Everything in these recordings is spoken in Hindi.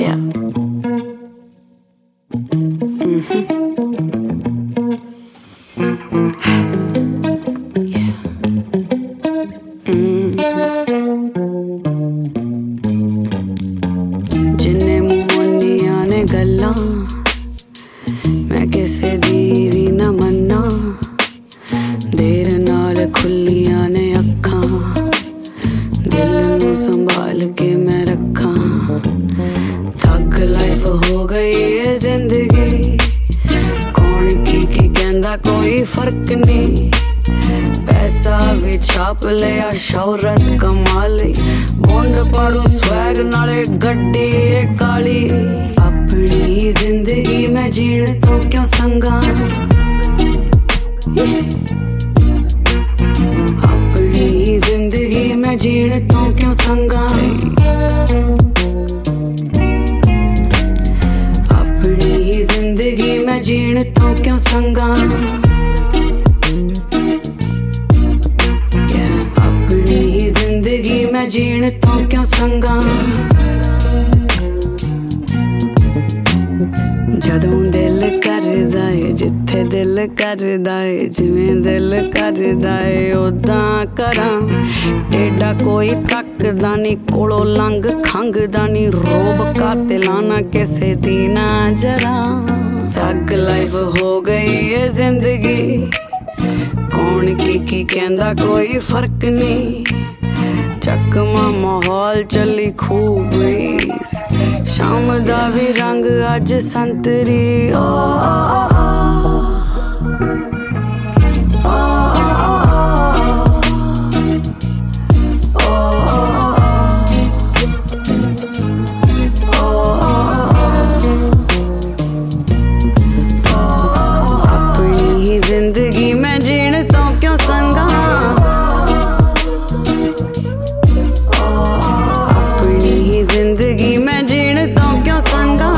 Yeah. जिन्ने मुन्निया ने गल्ला मैं किसे दी भी न मन्ना देर नाल खुलिया ने अखा दिल नू संभाल के मैं रखा थक लाइफ हो गई है जिंदगी कौन की कहंदा कोई फर्क नहीं पैसा भी छाप लिया शौहरत कमा ली मुंड पड़ू स्वैग नाले गड्डी काली अपनी जिंदगी में जीण तो क्यों संगा अपनी जिंदगी में जीण तो क्यों संगा अपनी जिंदगी में जीण तो क्यों संगा अपनी जिंदगी में जीण तो क्यों संगा जदों दिल करदा है जिथे दिल करदा है जिवें दिल करदा है उदां करां टेढ़ा कोई तकदा नहीं कोलों लंघ खंघदा नहीं रोब कातिलाना किसे दी ना जरा थक लाइफ हो गई है जिंदगी कौन की कहंदा कोई फर्क नहीं चकमा माहौल चली खूब शाम दा भी रंग अज संतरी अपनी जिंदगी में जीण तो क्यों संगा अपनी जिंदगी में जीण तो क्यों संगा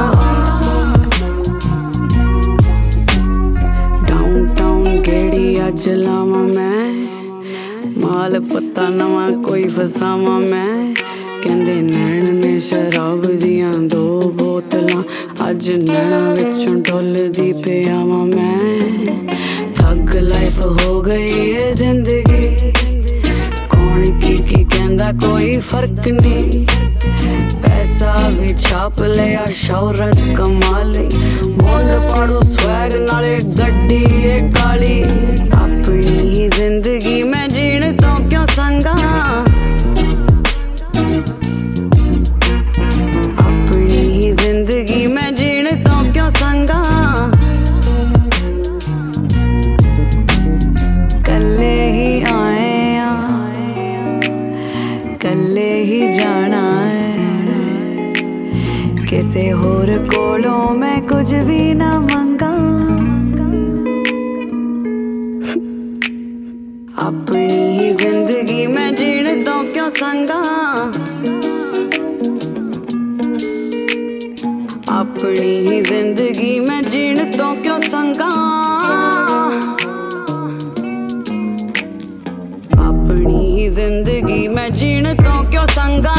डाउनटाउन गेड़ी अज लावा मैं माल पत्ता नवा कोई फसावा मैं कहंदे नैन ने शराब दियां दो बोतलां अज नैना विचों डुलदी पियावां मैं थक लाइफ हो गई है जिंदगी कौन की कहंदा कोई फर्क नहीं पैसा भी छाप लिया शौहरत कमा ली मुंड पड़ू स्वैग नाले गड्डी काली अपनी जिंदगी में जीण तो क्यों संगा अपनी जिंदगी में जीण तो क्यों संगा कल्ले ही आए कल्ले ही जाना है किसे होर कोलों मैं कुछ भी ना मंगा अपनी जिंदगी में जीण तो क्यों संगा अपनी जिंदगी में जीण तो क्यों संगा अपनी जिंदगी में जीण तो क्यों संगा